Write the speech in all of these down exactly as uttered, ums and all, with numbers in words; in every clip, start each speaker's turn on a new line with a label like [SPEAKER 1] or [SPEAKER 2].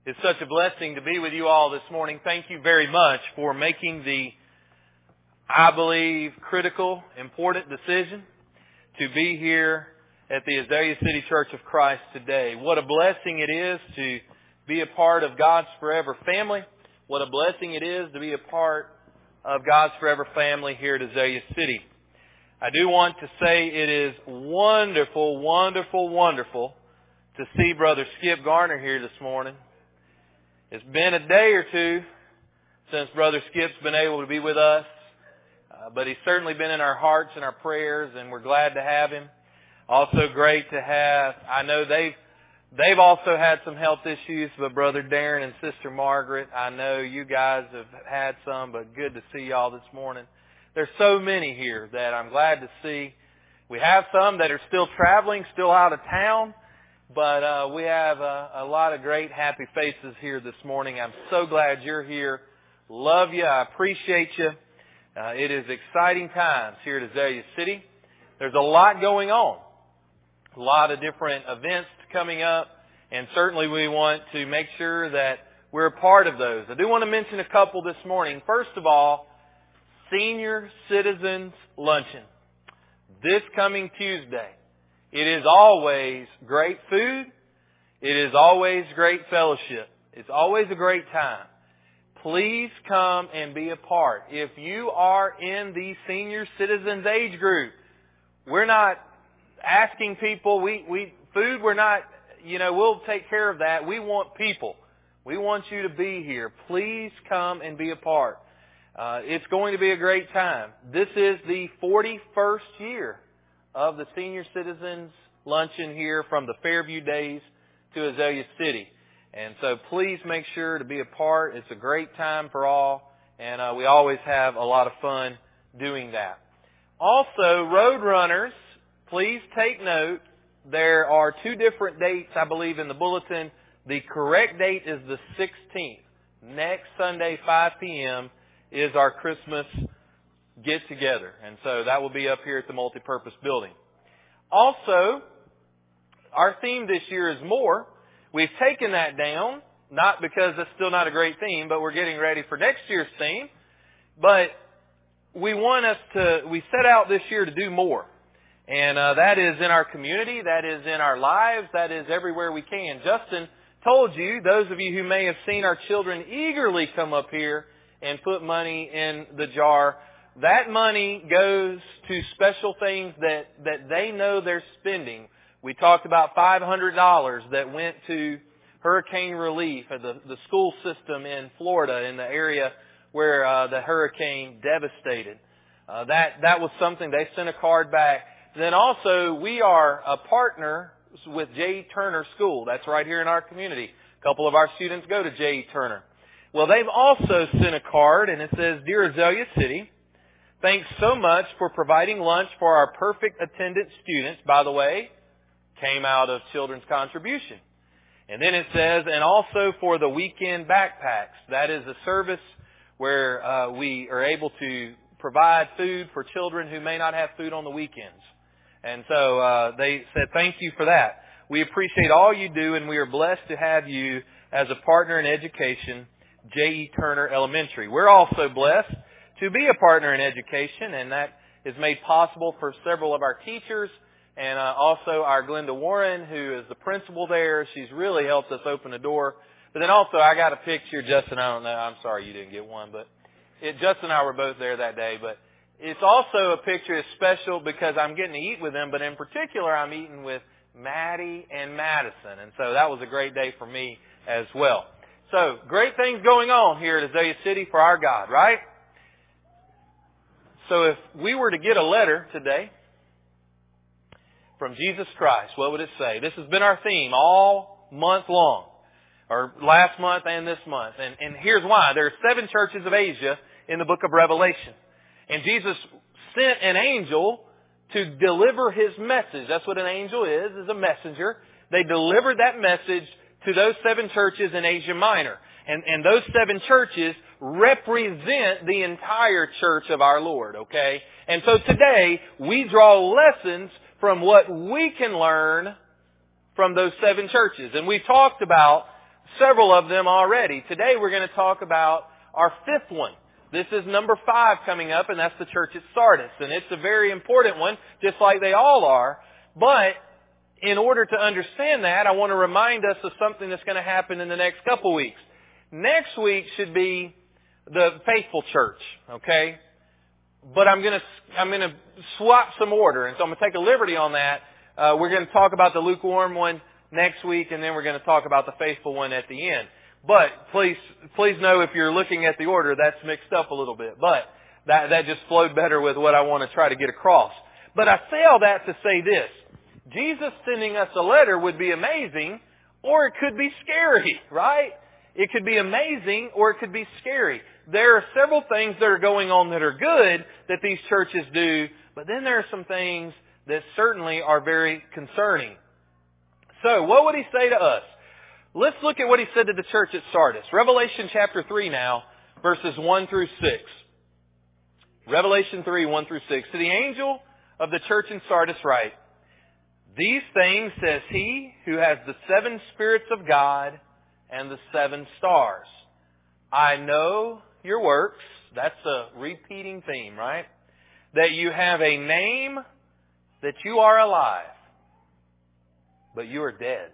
[SPEAKER 1] It's such a blessing to be with you all this morning. Thank you very much for making the, I believe, critical, important decision to be here at the Azalea City Church of Christ today. What a blessing it is to be a part of God's forever family. What a blessing it is to be a part of God's forever family here at Azalea City. I do want to say it is wonderful, wonderful, wonderful to see Brother Skip Garner here this morning. It's been a day or two since Brother Skip's been able to be with us, uh, but he's certainly been in our hearts and our prayers, and we're glad to have him. Also great to have, I know they've they've also had some health issues, but Brother Darren and Sister Margaret, I know you guys have had some, but good to see y'all this morning. There's so many here that I'm glad to see. We have some that are still traveling, still out of town. But uh, we have a, a lot of great, happy faces here this morning. I'm so glad you're here. Love you. I appreciate you. Uh, it is exciting times here at Azalea City. There's a lot going on. A lot of different events coming up. And certainly we want to make sure that we're a part of those. I do want to mention a couple this morning. First of all, Senior Citizens Luncheon. This coming Tuesday. It is always great food. It is always great fellowship. It's always a great time. Please come and be a part. If you are in the senior citizens age group, we're not asking people, we, we, food, we're not, you know, we'll take care of that. We want people. We want you to be here. Please come and be a part. Uh, it's going to be a great time. This is the forty-first year of the Senior Citizens Luncheon here from the Fairview days to Azalea City. And so please make sure to be a part. It's a great time for all, and uh, we always have a lot of fun doing that. Also, road runners, please take note. There are two different dates, I believe, in the bulletin. The correct date is the sixteenth. Next Sunday, five p.m., is our Christmas get together. And so that will be up here at the multipurpose building. Also, our theme this year is more. We've taken that down, not because that's still not a great theme, but we're getting ready for next year's theme. But we want us to, we set out this year to do more. And uh, that is in our community, that is in our lives, that is everywhere we can. Justin told you, those of you who may have seen our children eagerly come up here and put money in the jar, that money goes to special things that, that they know they're spending. We talked about five hundred dollars that went to hurricane relief at the, the school system in Florida, in the area where uh, the hurricane devastated. Uh, that, that was something. They sent a card back. Then also, we are a partner with J E. Turner School. That's right here in our community. A couple of our students go to J E. Turner. Well, they've also sent a card, and it says, Dear Azalea City, thanks so much for providing lunch for our perfect attendance students. By the way, came out of children's contribution. And then it says, and also for the weekend backpacks. That is a service where uh, we are able to provide food for children who may not have food on the weekends. And so uh, they said, thank you for that. We appreciate all you do, and we are blessed to have you as a partner in education, J E. Turner Elementary. We're also blessed to be a partner in education, and that is made possible for several of our teachers, and uh, also our Glenda Warren, who is the principal there. She's really helped us open the door. But then also, I got a picture, Justin, I don't know, I'm sorry you didn't get one, but it, Justin and I were both there that day. But it's also a picture that's special because I'm getting to eat with them, but in particular, I'm eating with Maddie and Madison. And so that was a great day for me as well. So, great things going on here at Azalea City for our God, right? So if we were to get a letter today from Jesus Christ, what would it say? This has been our theme all month long, or last month and this month. And, and here's why. There are seven churches of Asia in the book of Revelation. And Jesus sent an angel to deliver His message. That's what an angel is, is a messenger. They delivered that message to those seven churches in Asia Minor. And, and those seven churches represent the entire church of our Lord, okay? And so today, we draw lessons from what we can learn from those seven churches. And we talked about several of them already. Today we're going to talk about our fifth one. This is number five coming up, and that's the church at Sardis. And it's a very important one, just like they all are. But in order to understand that, I want to remind us of something that's going to happen in the next couple weeks. Next week should be the faithful church, okay? But I'm going to I'm going to swap some order, and so I'm going to take a liberty on that. Uh, we're going to talk about the lukewarm one next week, and then we're going to talk about the faithful one at the end. But please, please know if you're looking at the order, that's mixed up a little bit. But that, that just flowed better with what I want to try to get across. But I say all that to say this. Jesus sending us a letter would be amazing, or it could be scary, right? It could be amazing, or it could be scary. There are several things that are going on that are good that these churches do, but then there are some things that certainly are very concerning. So, what would he say to us? Let's look at what he said to the church at Sardis. Revelation chapter three now, verses one through six. Revelation three, one through six. To the angel of the church in Sardis write, "These things says he who has the seven spirits of God and the seven stars. I know your works." That's a repeating theme, right? "That you have a name, that you are alive, but you are dead.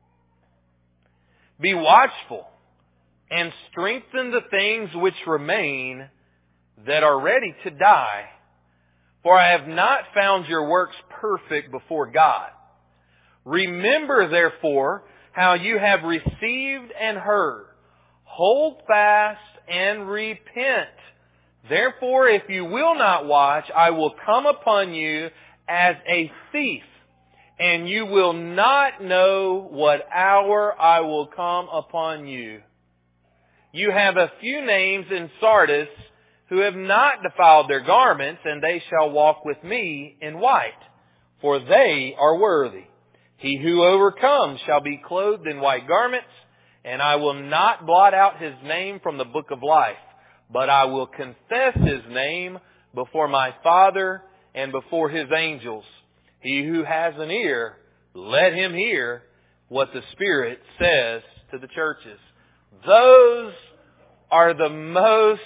[SPEAKER 1] Be watchful and strengthen the things which remain that are ready to die. For I have not found your works perfect before God. Remember therefore how you have received and heard. Hold fast and repent. Therefore, if you will not watch, I will come upon you as a thief, and you will not know what hour I will come upon you. You have a few names in Sardis who have not defiled their garments, and they shall walk with me in white, for they are worthy. He who overcomes shall be clothed in white garments, and I will not blot out his name from the book of life, but I will confess his name before my Father and before his angels. He who has an ear, let him hear what the Spirit says to the churches." Those are the most,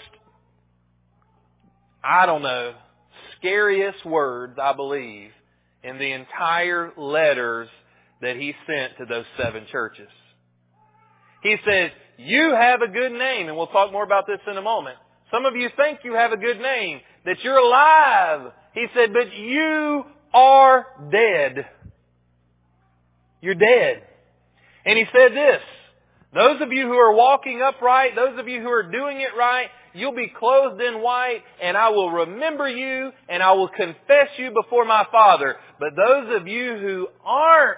[SPEAKER 1] I don't know, scariest words, I believe, in the entire letters that he sent to those seven churches. He says, you have a good name, and we'll talk more about this in a moment. Some of you think you have a good name, that you're alive. He said, but you are dead. You're dead. And he said this, those of you who are walking upright, those of you who are doing it right, you'll be clothed in white, and I will remember you, and I will confess you before my Father. But those of you who aren't,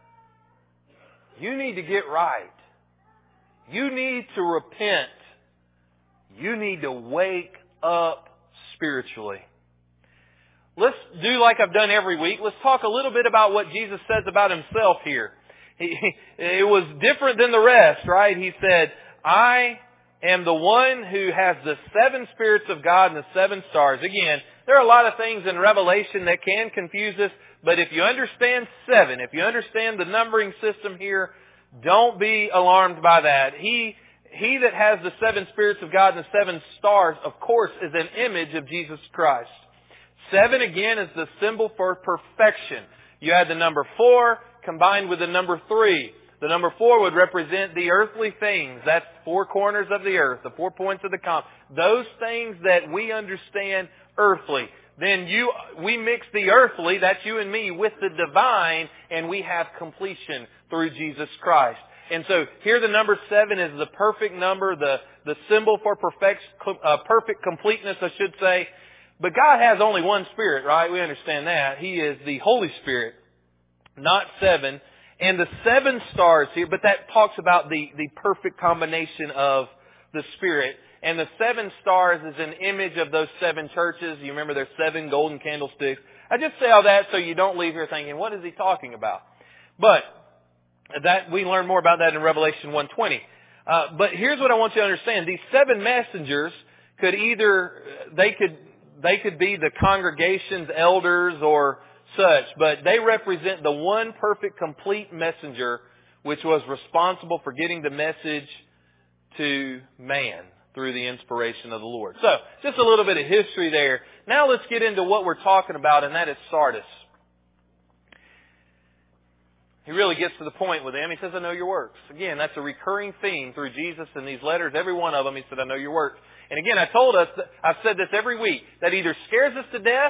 [SPEAKER 1] you need to get right. You need to repent. You need to wake up spiritually. Let's do like I've done every week. Let's talk a little bit about what Jesus says about himself here. He, it was different than the rest, right? He said, I am the one who has the seven spirits of God and the seven stars. Again, there are a lot of things in Revelation that can confuse us, but if you understand seven, if you understand the numbering system here, don't be alarmed by that. He, he that has the seven spirits of God and the seven stars, of course, is an image of Jesus Christ. Seven, again, is the symbol for perfection. You had the number four combined with the number three. The number four would represent the earthly things. That's four corners of the earth, the four points of the compass. Those things that we understand earthly. Then you, we mix the earthly, that's you and me, with the divine, and we have completion through Jesus Christ. And so here the number seven is the perfect number, the, the symbol for perfect, uh, perfect completeness, I should say. But God has only one Spirit, right? We understand that. He is the Holy Spirit, not seven. And the seven stars here, but that talks about the, the perfect combination of the Spirit. And the seven stars is an image of those seven churches. You remember there's seven golden candlesticks. I just say all that so you don't leave here thinking, what is he talking about? But that we learn more about that in Revelation one twenty. Uh, but here's what I want you to understand. These seven messengers could either, they could, they could be the congregation's elders or such, but they represent the one perfect, complete messenger, which was responsible for getting the message to man through the inspiration of the Lord. So, just a little bit of history there. Now let's get into what we're talking about, and that is Sardis. He really gets to the point with them. He says, I know your works. Again, that's a recurring theme through Jesus in these letters. Every one of them, he said, I know your works. And again, I told us, that, I've said this every week, that either scares us to death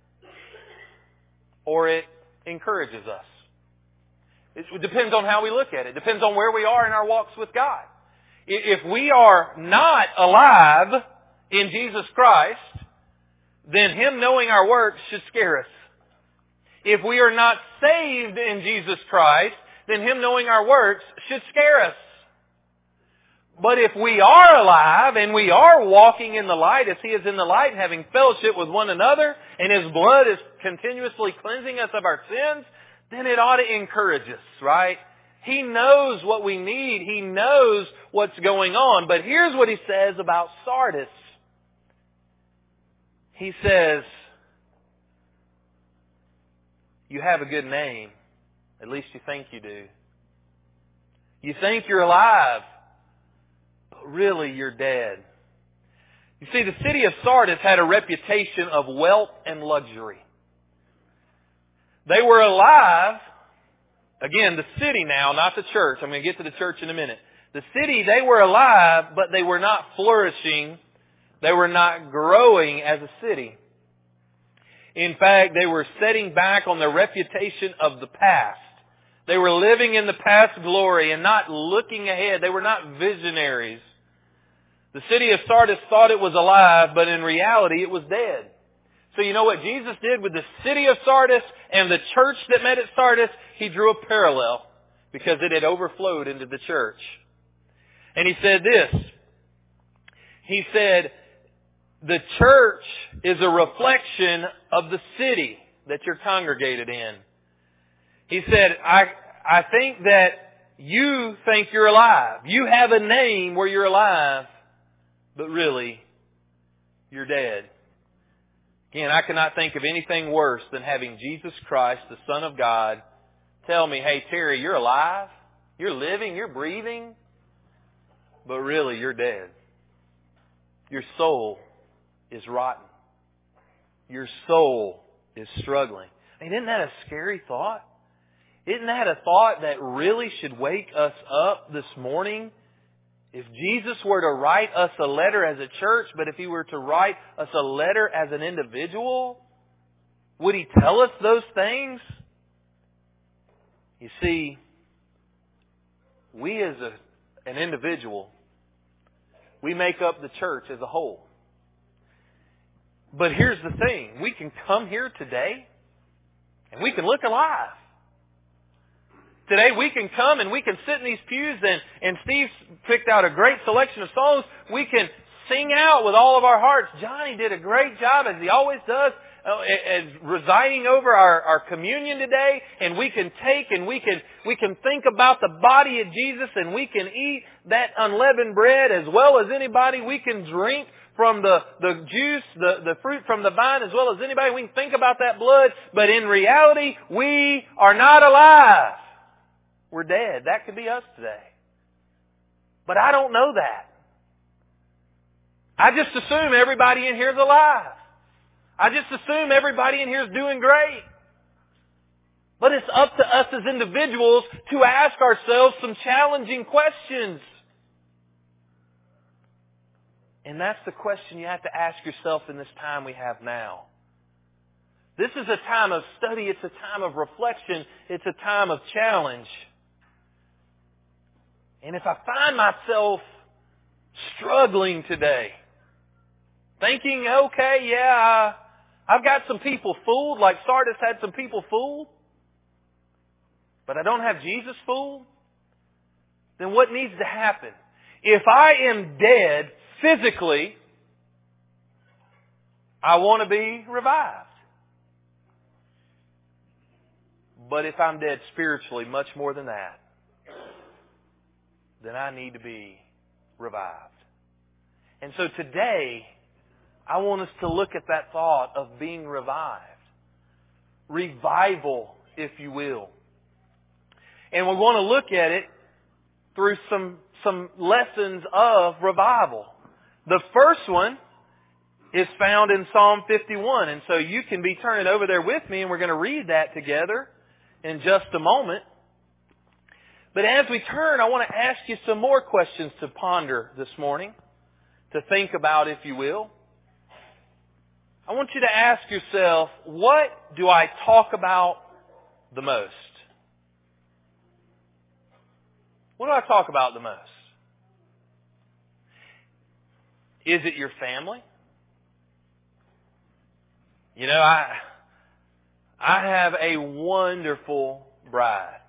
[SPEAKER 1] or it encourages us. It depends on how we look at it. It depends on where we are in our walks with God. If we are not alive in Jesus Christ, then Him knowing our works should scare us. If we are not saved in Jesus Christ, then Him knowing our works should scare us. But if we are alive and we are walking in the light as He is in the light and having fellowship with one another, and His blood is continuously cleansing us of our sins, then it ought to encourage us, right? He knows what we need. He knows what's going on. But here's what He says about Sardis. He says, you have a good name. At least you think you do. You think you're alive, but really you're dead. You see, the city of Sardis had a reputation of wealth and luxury. They were alive. Again, the city now, not the church. I'm going to get to the church in a minute. The city, they were alive, but they were not flourishing. They were not growing as a city. In fact, they were setting back on the reputation of the past. They were living in the past glory and not looking ahead. They were not visionaries. The city of Sardis thought it was alive, but in reality it was dead. So you know what Jesus did with the city of Sardis and the church that met at Sardis? He drew a parallel because it had overflowed into the church. And He said this. He said, the church is a reflection of the city that you're congregated in. He said, I, I think that you think you're alive. You have a name where you're alive, but really, you're dead. Again, I cannot think of anything worse than having Jesus Christ, the Son of God, tell me, hey, Terry, you're alive. You're living. You're breathing. But really, you're dead. Your soul is rotten. Your soul is struggling. I mean, isn't that a scary thought? Isn't that a thought that really should wake us up this morning? If Jesus were to write us a letter as a church, but if He were to write us a letter as an individual, would He tell us those things? You see, we as a, an individual, we make up the church as a whole. But here's the thing. We can come here today and we can look alive. Today we can come and we can sit in these pews and, and Steve's picked out a great selection of songs. We can sing out with all of our hearts. Johnny did a great job, as he always does, uh, as residing over our, our communion today. And we can take and we can, we can think about the body of Jesus, and we can eat that unleavened bread as well as anybody. We can drink from the, the juice, the, the fruit from the vine as well as anybody. We can think about that blood. But in reality, we are not alive. We're dead. That could be us today. But I don't know that. I just assume everybody in here is alive. I just assume everybody in here is doing great. But it's up to us as individuals to ask ourselves some challenging questions. And that's the question you have to ask yourself in this time we have now. This is a time of study. It's a time of reflection. It's a time of challenge. And if I find myself struggling today, thinking, okay, yeah, I've got some people fooled, like Sardis had some people fooled, but I don't have Jesus fooled, then what needs to happen? If I am dead physically, I want to be revived. But if I'm dead spiritually, much more than that, then I need to be revived. And so today, I want us to look at that thought of being revived. Revival, if you will. And we want to look at it through some, some lessons of revival. The first one is found in Psalm fifty-one. And so you can be turning over there with me, and we're going to read that together in just a moment. But as we turn, I want to ask you some more questions to ponder this morning, to think about, if you will. I want you to ask yourself, what do I talk about the most? What do I talk about the most? Is it your family? You know, I I have a wonderful bride.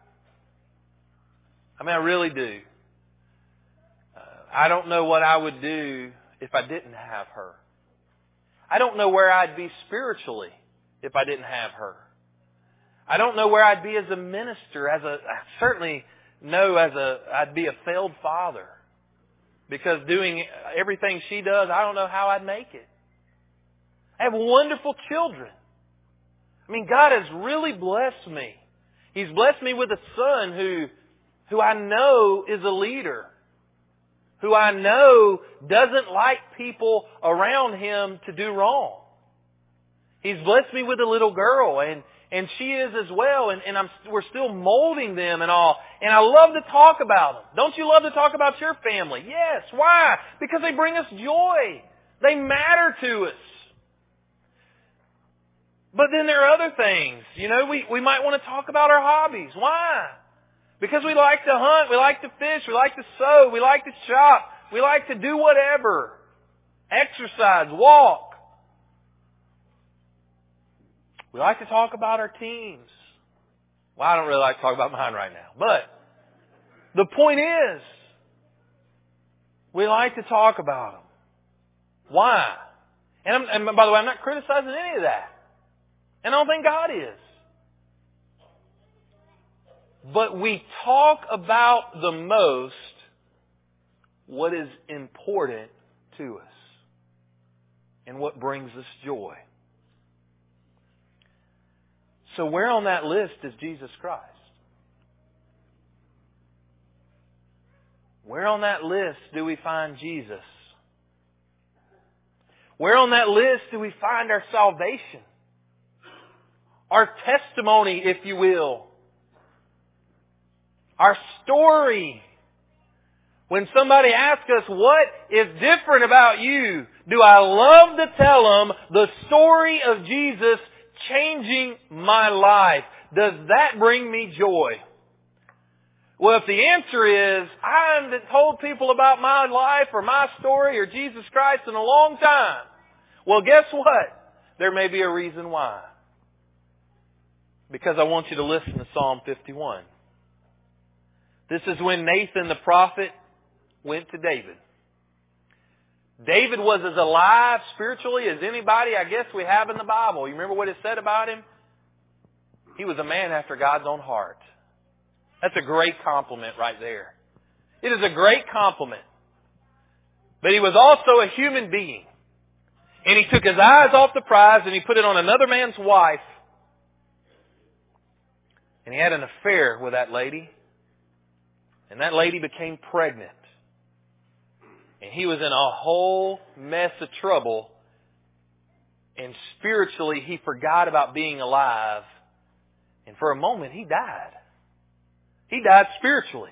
[SPEAKER 1] I mean, I really do. Uh, I don't know what I would do if I didn't have her. I don't know where I'd be spiritually if I didn't have her. I don't know where I'd be as a minister, as a, I certainly know as a, I'd be a failed father. Because doing everything she does, I don't know how I'd make it. I have wonderful children. I mean, God has really blessed me. He's blessed me with a son who, who I know is a leader. Who I know doesn't like people around him to do wrong. He's blessed me with a little girl, and, and she is as well, and, and I'm, we're still molding them and all. And I love to talk about them. Don't you love to talk about your family? Yes. Why? Because they bring us joy. They matter to us. But then there are other things. You know, we, we might want to talk about our hobbies. Why? Because we like to hunt, we like to fish, we like to sew, we like to shop, we like to do whatever. Exercise, walk. We like to talk about our teams. Well, I don't really like to talk about mine right now. But the point is, we like to talk about them. Why? And, I'm, and by the way, I'm not criticizing any of that. And I don't think God is. But we talk about the most what is important to us and what brings us joy. So where on that list is Jesus Christ? Where on that list do we find Jesus? Where on that list do we find our salvation? Our testimony, if you will. Our story. When somebody asks us, what is different about you? Do I love to tell them the story of Jesus changing my life? Does that bring me joy? Well, if the answer is, I haven't told people about my life or my story or Jesus Christ in a long time. Well, guess what? There may be a reason why. Because I want you to listen to Psalm fifty-one. This is when Nathan the prophet went to David. David was as alive spiritually as anybody I guess we have in the Bible. You remember what it said about him? He was a man after God's own heart. That's a great compliment right there. It is a great compliment. But he was also a human being. And he took his eyes off the prize and he put it on another man's wife. And he had an affair with that lady. And that lady became pregnant. And he was in a whole mess of trouble. And spiritually, he forgot about being alive. And for a moment, he died. He died spiritually.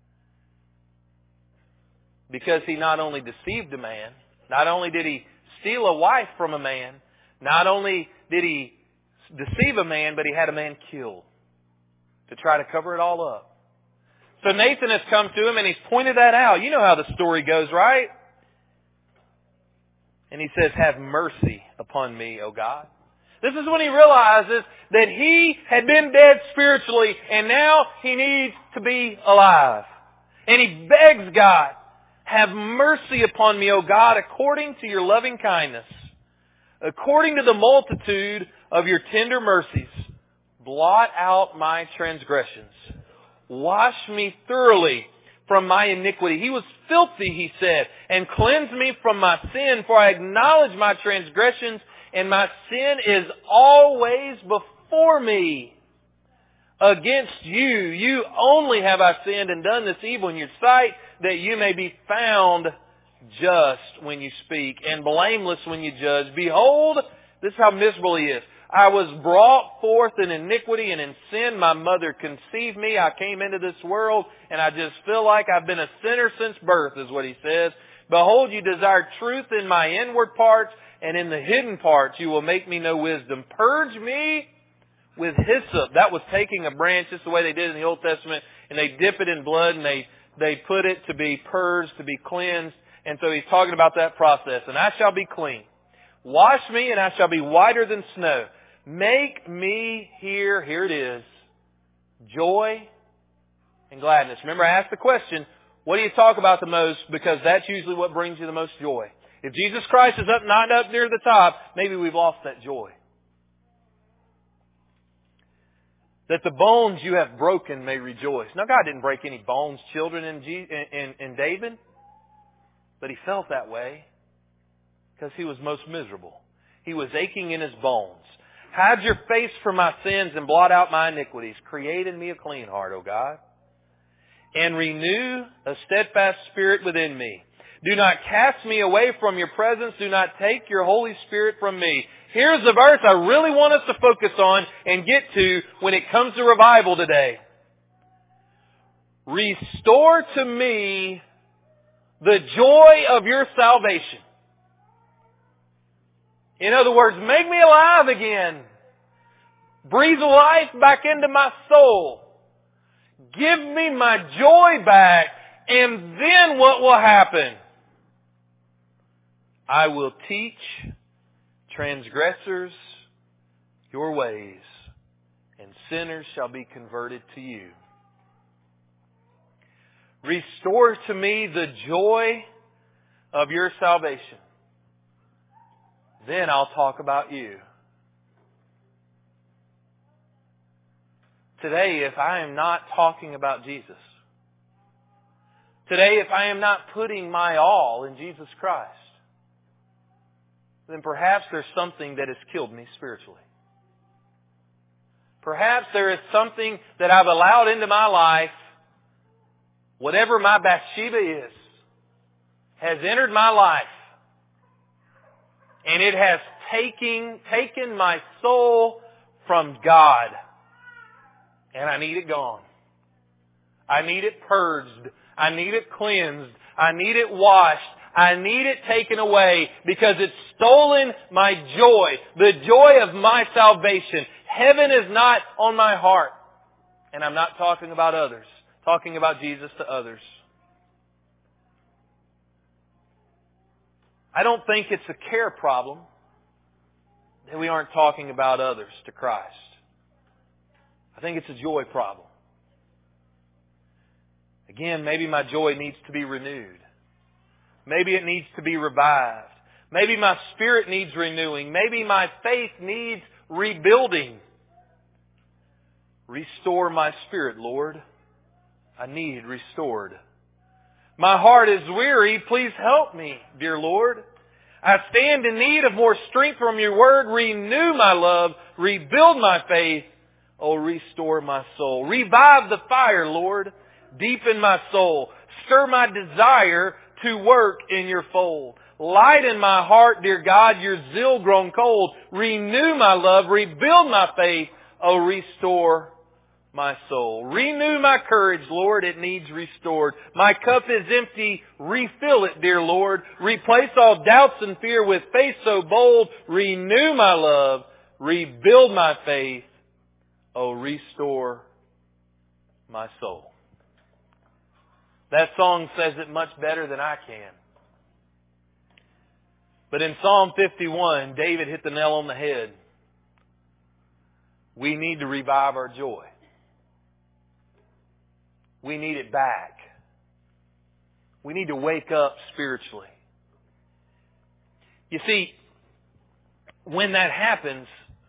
[SPEAKER 1] Because he not only deceived a man, not only did he steal a wife from a man, not only did he deceive a man, but he had a man killed to try to cover it all up. So Nathan has come to him and he's pointed that out. You know how the story goes, right? And he says, have mercy upon me, O God. This is when he realizes that he had been dead spiritually and now he needs to be alive. And he begs God, have mercy upon me, O God, according to your loving kindness. According to the multitude of your tender mercies, blot out my transgressions. Wash me thoroughly from my iniquity. He was filthy, he said, and cleanse me from my sin, for I acknowledge my transgressions, and my sin is always before me. Against you, you only have I sinned and done this evil in your sight, that you may be found just when you speak and blameless when you judge. Behold, this is how miserable he is. I was brought forth in iniquity and in sin. My mother conceived me. I came into this world and I just feel like I've been a sinner since birth, is what he says. Behold, you desire truth in my inward parts, and in the hidden parts you will make me know wisdom. Purge me with hyssop. That was taking a branch, just the way they did in the Old Testament, and they dip it in blood and they, they put it to be purged, to be cleansed. And so he's talking about that process. And I shall be clean. Wash me and I shall be whiter than snow. Make me hear, here it is, joy and gladness. Remember, I asked the question, what do you talk about the most? Because that's usually what brings you the most joy. If Jesus Christ is up, not up near the top, maybe we've lost that joy. That the bones you have broken may rejoice. Now, God didn't break any bones, children, in, G- in, in David. But he felt that way because he was most miserable. He was aching in his bones. Hide your face from my sins and blot out my iniquities. Create in me a clean heart, O God. And renew a steadfast spirit within me. Do not cast me away from your presence. Do not take your Holy Spirit from me. Here's the verse I really want us to focus on and get to when it comes to revival today. Restore to me the joy of your salvation. In other words, make me alive again. Breathe life back into my soul. Give me my joy back. And then what will happen? I will teach transgressors your ways, and sinners shall be converted to you. Restore to me the joy of your salvation. Then I'll talk about you. Today, if I am not talking about Jesus, today, if I am not putting my all in Jesus Christ, then perhaps there's something that has killed me spiritually. Perhaps there is something that I've allowed into my life. Whatever my Bathsheba is, has entered my life. And it has taken, taken my soul from God. And I need it gone. I need it purged. I need it cleansed. I need it washed. I need it taken away because it's stolen my joy. The joy of my salvation. Heaven is not on my heart. And I'm not talking about others. Talking about Jesus to others. I don't think it's a care problem that we aren't talking about others to Christ. I think it's a joy problem. Again, maybe my joy needs to be renewed. Maybe it needs to be revived. Maybe my spirit needs renewing. Maybe my faith needs rebuilding. Restore my spirit, Lord. I need restored. My heart is weary. Please help me, dear Lord. I stand in need of more strength from your word. Renew my love. Rebuild my faith. Oh, restore my soul. Revive the fire, Lord. Deepen my soul. Stir my desire to work in your fold. Lighten my heart, dear God, your zeal grown cold. Renew my love. Rebuild my faith. Oh, restore my soul. Renew my courage, Lord. It needs restored. My cup is empty. Refill it, dear Lord. Replace all doubts and fear with faith so bold. Renew my love. Rebuild my faith. Oh, restore my soul. That song says it much better than I can. But in Psalm fifty-one, David hit the nail on the head. We need to revive our joy. We need it back. We need to wake up spiritually. You see, when that happens,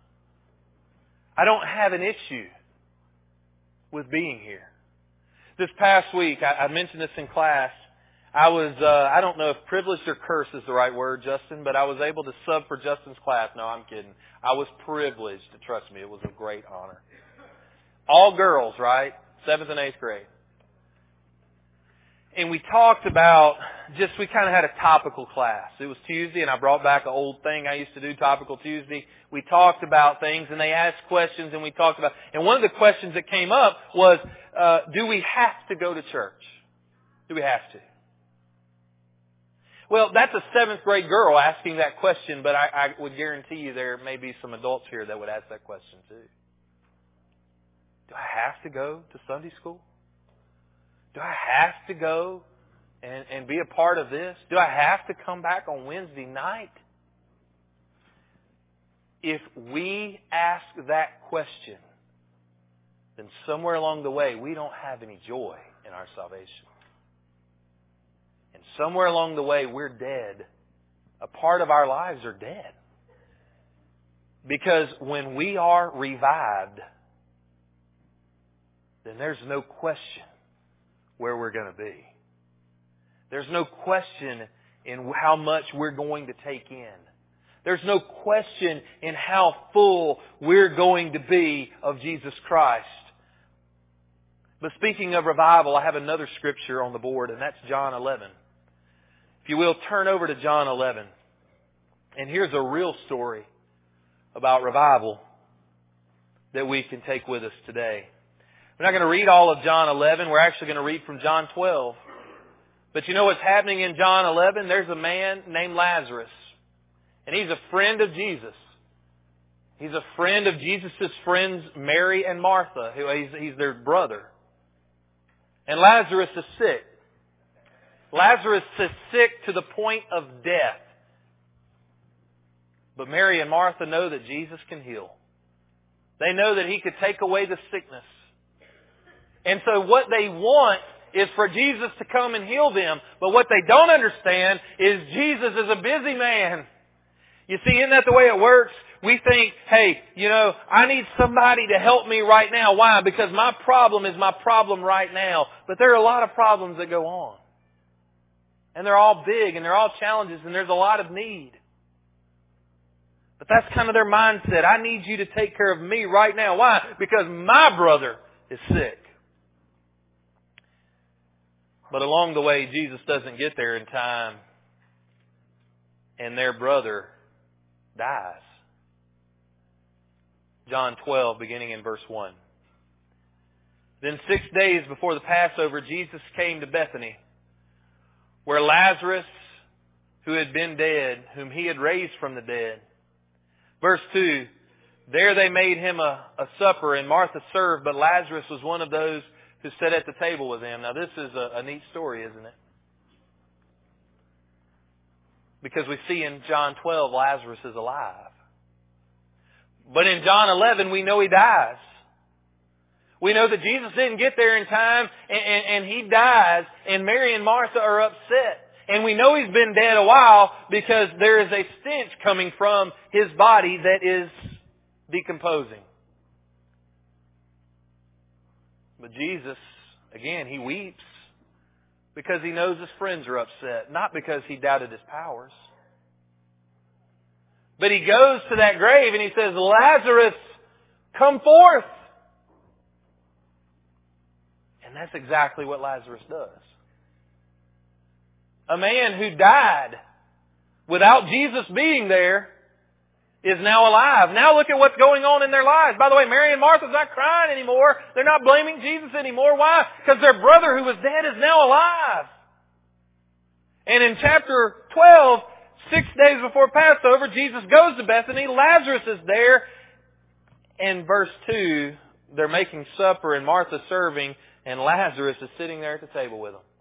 [SPEAKER 1] I don't have an issue with being here. This past week, I, I mentioned this in class. I was, uh, I don't know if privileged or cursed is the right word, Justin, but I was able to sub for Justin's class. No, I'm kidding. I was privileged. Trust me, it was a great honor. All girls, right? Seventh and eighth grade. And we talked about, just, we kind of had a topical class. It was Tuesday, and I brought back an old thing I used to do, Topical Tuesday. We talked about things, and they asked questions, and we talked about, and one of the questions that came up was, uh, do we have to go to church? Do we have to? Well, that's a seventh grade girl asking that question, but I, I would guarantee you there may be some adults here that would ask that question too. Do I have to go to Sunday school? Do I have to go and, and be a part of this? Do I have to come back on Wednesday night? If we ask that question, then somewhere along the way we don't have any joy in our salvation. And somewhere along the way we're dead. A part of our lives are dead. Because when we are revived, then there's no question where we're going to be. There's no question in how much we're going to take in. There's no question in how full we're going to be of Jesus Christ. But speaking of revival, I have another scripture on the board, and that's John eleven. If you will, turn over to John eleven. And here's a real story about revival that we can take with us today. We're not going to read all of John eleven. We're actually going to read from John twelve. But you know what's happening in John eleven? There's a man named Lazarus. And he's a friend of Jesus. He's a friend of Jesus' friends Mary and Martha. He's, he's their brother. And Lazarus is sick. Lazarus is sick to the point of death. But Mary and Martha know that Jesus can heal. They know that He could take away the sickness. And so what they want is for Jesus to come and heal them. But what they don't understand is Jesus is a busy man. You see, isn't that the way it works? We think, hey, you know, I need somebody to help me right now. Why? Because my problem is my problem right now. But there are a lot of problems that go on. And they're all big and they're all challenges and there's a lot of need. But that's kind of their mindset. I need you to take care of me right now. Why? Because my brother is sick. But along the way, Jesus doesn't get there in time. And their brother dies. John twelve, beginning in verse one. Then six days before the Passover, Jesus came to Bethany, where Lazarus, who had been dead, whom He had raised from the dead. Verse two, there they made Him a, a supper, and Martha served, but Lazarus was one of those who sat at the table with Him. Now this is a, a neat story, isn't it? Because we see in John twelve, Lazarus is alive. But in John eleven, we know he dies. We know that Jesus didn't get there in time, and, and, and He dies, and Mary and Martha are upset. And we know He's been dead a while because there is a stench coming from His body that is decomposing. But Jesus, again, He weeps because He knows His friends are upset, not because He doubted His powers. But He goes to that grave and He says, Lazarus, come forth. And that's exactly what Lazarus does. A man who died without Jesus being there is now alive. Now look at what's going on in their lives. By the way, Mary and Martha's not crying anymore. They're not blaming Jesus anymore. Why? Because their brother who was dead is now alive. And in chapter twelve, six days before Passover, Jesus goes to Bethany. Lazarus is there. And verse two, they're making supper and Martha's serving, and Lazarus is sitting there at the table with them.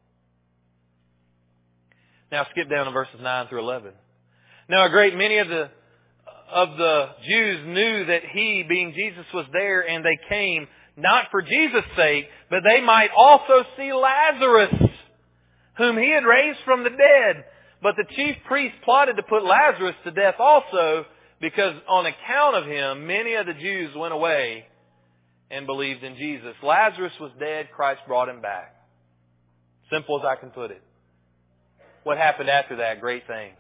[SPEAKER 1] Now skip down to verses nine through eleven. Now a great many of the of the Jews knew that He, being Jesus, was there, and they came not for Jesus' sake, but they might also see Lazarus, whom He had raised from the dead. But the chief priests plotted to put Lazarus to death also, because on account of him, many of the Jews went away and believed in Jesus. Lazarus was dead. Christ brought him back. Simple as I can put it. What happened after that? Great things.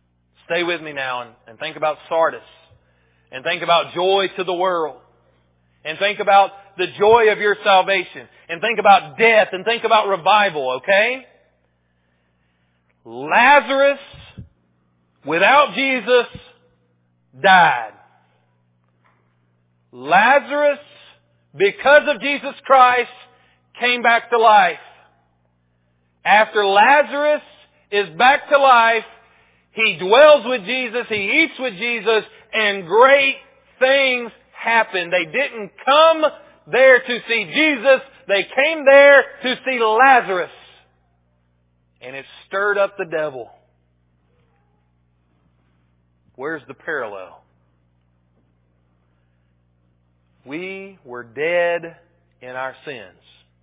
[SPEAKER 1] Stay with me now and, and think about Sardis. And think about joy to the world. And think about the joy of your salvation. And think about death. And think about revival, okay? Lazarus, without Jesus, died. Lazarus, because of Jesus Christ, came back to life. After Lazarus is back to life, he dwells with Jesus, he eats with Jesus, and great things happen. They didn't come there to see Jesus, they came there to see Lazarus. And it stirred up the devil. Where's the parallel? We were dead in our sins.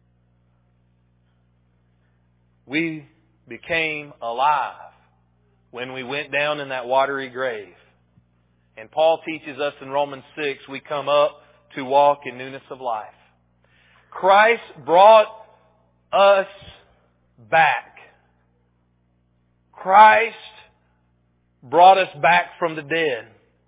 [SPEAKER 1] We became alive when we went down in that watery grave. And Paul teaches us in Romans six, we come up to walk in newness of life. Christ brought us back. Christ brought us back from the dead.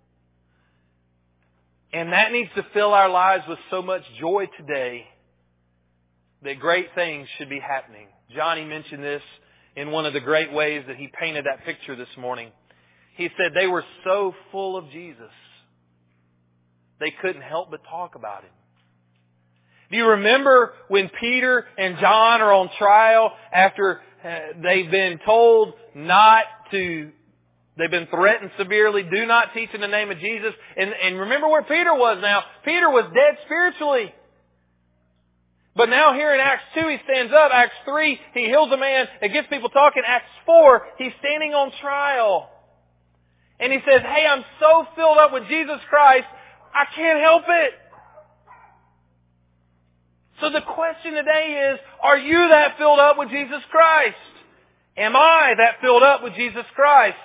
[SPEAKER 1] And that needs to fill our lives with so much joy today that great things should be happening. Johnny mentioned this in one of the great ways that he painted that picture this morning. He said they were so full of Jesus, they couldn't help but talk about Him. Do you remember when Peter and John are on trial after uh, they've been told not to, they've been threatened severely, do not teach in the name of Jesus. And, and remember where Peter was now. Peter was dead spiritually. But now here in Acts two, he stands up. Acts three, he heals a man and gets people talking. Acts four, he's standing on trial. And he says, hey, I'm so filled up with Jesus Christ, I can't help it. So the question today is, are you that filled up with Jesus Christ? Am I that filled up with Jesus Christ?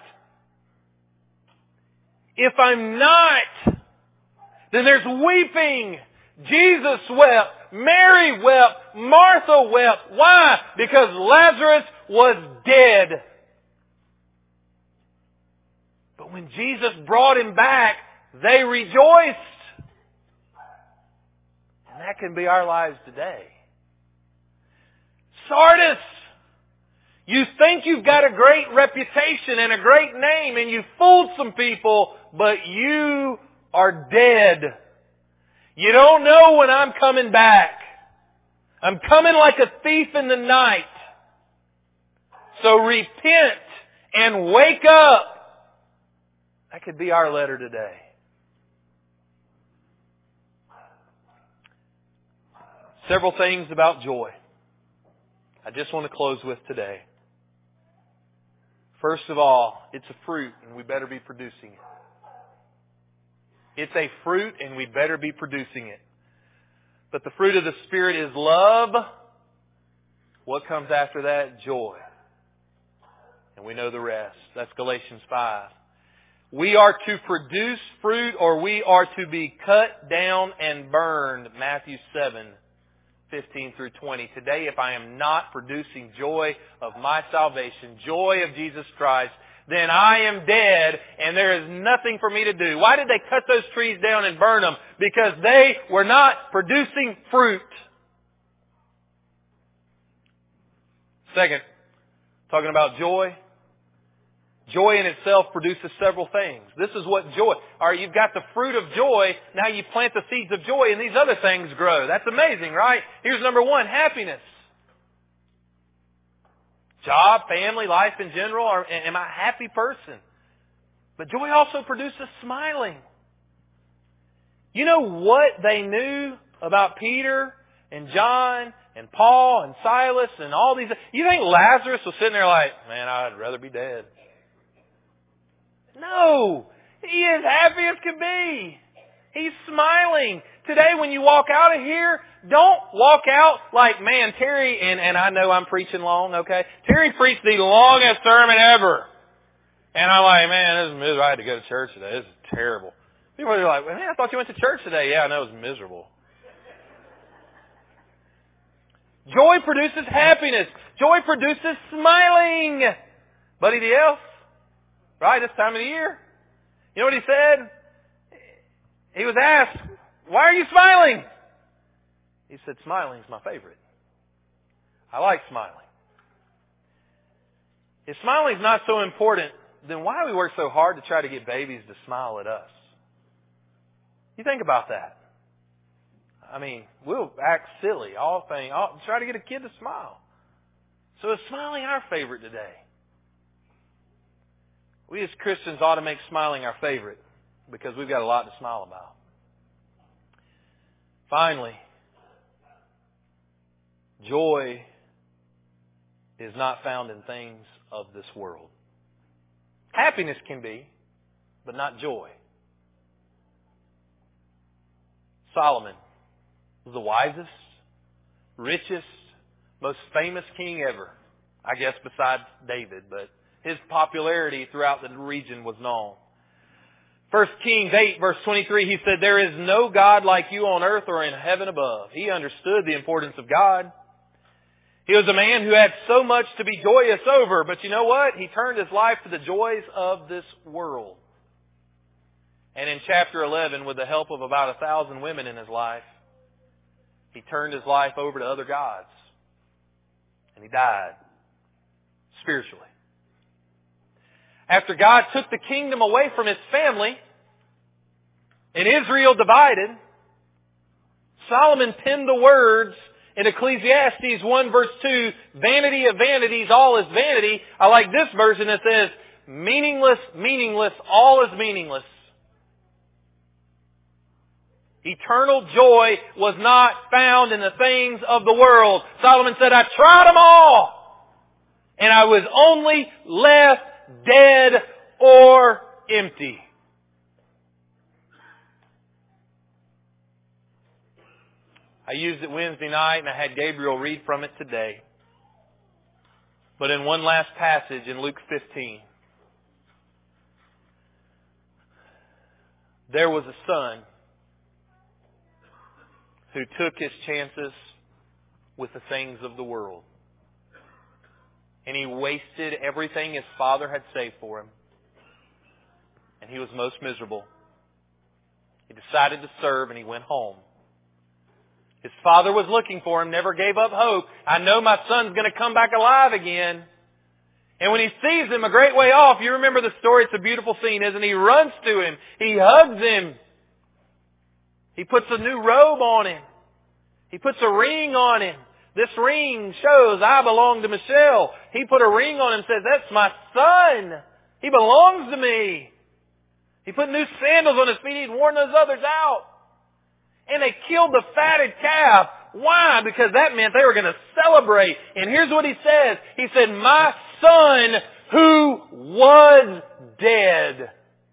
[SPEAKER 1] If I'm not, then there's weeping. Jesus wept. Mary wept. Martha wept. Why? Because Lazarus was dead. But when Jesus brought him back, they rejoiced. And that can be our lives today. Sardis, you think you've got a great reputation and a great name and you fooled some people, but you are dead. You don't know when I'm coming back. I'm coming like a thief in the night. So repent and wake up. That could be our letter today. Several things about joy I just want to close with today. First of all, it's a fruit and we better be producing it. It's a fruit and we better be producing it. But the fruit of the Spirit is love. What comes after that? Joy. And we know the rest. That's Galatians five. We are to produce fruit or we are to be cut down and burned. Matthew seven, fifteen through twenty. Today, if I am not producing joy of my salvation, joy of Jesus Christ, then I am dead and there is nothing for me to do. Why did they cut those trees down and burn them? Because they were not producing fruit. Second, talking about joy. Joy in itself produces several things. This is what joy... All right, you've got the fruit of joy. Now you plant the seeds of joy and these other things grow. That's amazing, right? Here's number one, happiness. Job, family, life in general. Or, am I a happy person? But joy also produces smiling. You know what they knew about Peter and John and Paul and Silas and all these... You think Lazarus was sitting there like, man, I'd rather be dead. No. He is happy as can be. He's smiling. Today when you walk out of here, don't walk out like, man, Terry, and, and I know I'm preaching long, okay? Terry preached the longest sermon ever. And I'm like, man, this is miserable. I had to go to church today. This is terrible. People are like, well, man, I thought you went to church today. Yeah, I know, it was miserable. Joy produces happiness. Joy produces smiling. Buddy else? Right, this time of the year. You know what he said? He was asked, why are you smiling? He said, smiling's my favorite. I like smiling. If smiling's not so important, then why do we work so hard to try to get babies to smile at us? You think about that. I mean, we'll act silly, all thing, all, try to get a kid to smile. So is smiling our favorite today? We as Christians ought to make smiling our favorite because we've got a lot to smile about. Finally, joy is not found in things of this world. Happiness can be, but not joy. Solomon was the wisest, richest, most famous king ever. I guess besides David, but his popularity throughout the region was known. First Kings eight verse twenty-three, he said, there is no God like you on earth or in heaven above. He understood the importance of God. He was a man who had so much to be joyous over, but you know what? He turned his life to the joys of this world. And in chapter eleven, with the help of about a thousand women in his life, he turned his life over to other gods. And he died spiritually. After God took the kingdom away from his family and Israel divided, Solomon penned the words in Ecclesiastes one verse two, vanity of vanities, all is vanity. I like this version that says, meaningless, meaningless, all is meaningless. Eternal joy was not found in the things of the world. Solomon said, I tried them all, and I was only left dead or empty. I used it Wednesday night and I had Gabriel read from it today. But in one last passage in Luke fifteen, there was a son who took his chances with the things of the world. And he wasted everything his father had saved for him. And he was most miserable. He decided to serve and he went home. His father was looking for him, never gave up hope. I know my son's going to come back alive again. And when he sees him a great way off, you remember the story, it's a beautiful scene, isn't it? He runs to him. He hugs him. He puts a new robe on him. He puts a ring on him. This ring shows I belong to Michelle. He put a ring on him and says, that's my son. He belongs to me. He put new sandals on his feet. He'd worn those others out. And they killed the fatted calf. Why? Because that meant they were going to celebrate. And here's what he says. He said, my son who was dead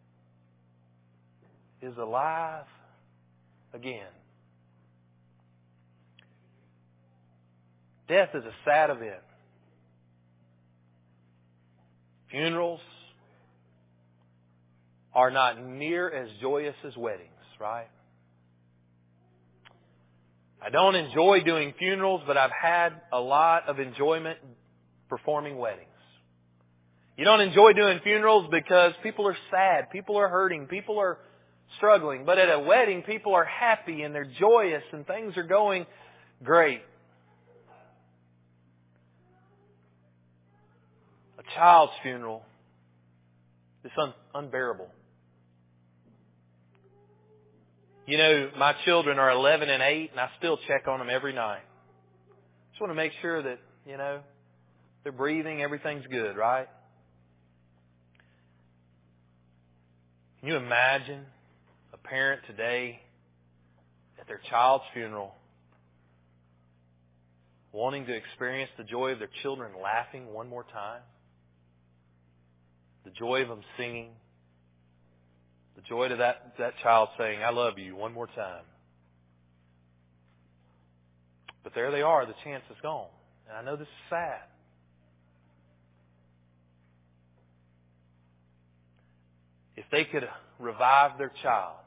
[SPEAKER 1] is alive again. Death is a sad event. Funerals are not near as joyous as weddings, right? I don't enjoy doing funerals, but I've had a lot of enjoyment performing weddings. You don't enjoy doing funerals because people are sad, people are hurting, people are struggling. But at a wedding, people are happy and they're joyous and things are going great. A child's funeral is un- unbearable. You know, my children are eleven and eight, and I still check on them every night. Just want to make sure that, you know, they're breathing, everything's good, right? Can you imagine a parent today at their child's funeral wanting to experience the joy of their children laughing one more time? The joy of them singing. The joy to that, that child saying, I love you, one more time. But there they are, the chance is gone. And I know this is sad. If they could revive their child,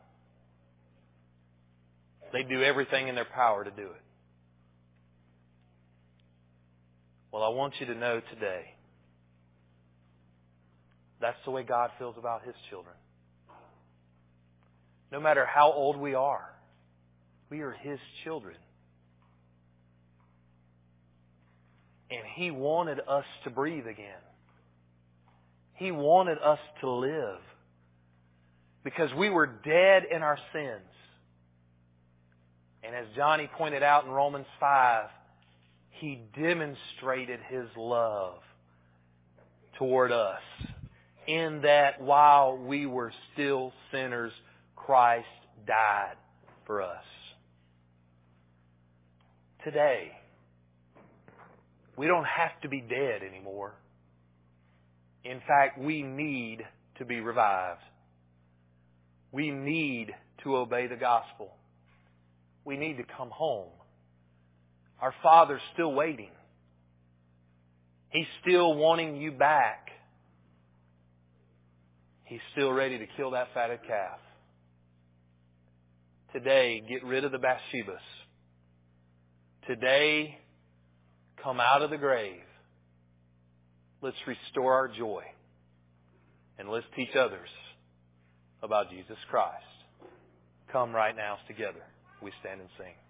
[SPEAKER 1] they'd do everything in their power to do it. Well, I want you to know today, that's the way God feels about His children. No matter how old we are, We are His children. And He wanted us to breathe again. He wanted us to live. Because we were dead in our sins. And as Johnny pointed out in Romans five, He demonstrated His love toward us in that while we were still sinners, Christ died for us. Today, we don't have to be dead anymore. In fact, we need to be revived. We need to obey the gospel. We need to come home. Our Father's still waiting. He's still wanting you back. He's still ready to kill that fatted calf. Today, get rid of the Bathshebas. Today, come out of the grave. Let's restore our joy. And let's teach others about Jesus Christ. Come right now together. We stand and sing.